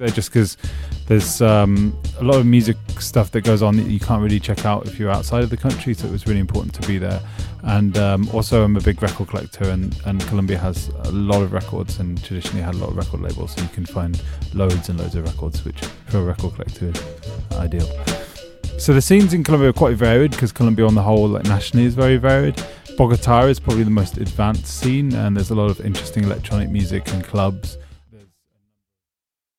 there just because there's a lot of music stuff that goes on that you can't really check out if you're outside of the country, so it was really important to be there. And also I'm a big record collector, and Colombia has a lot of records and traditionally had a lot of record labels, so you can find loads and loads of records, which for a record collector is ideal. So the scenes in Colombia are quite varied because Colombia on the whole, like nationally, is very varied. Bogota is probably the most advanced scene, and there's a lot of interesting electronic music and clubs.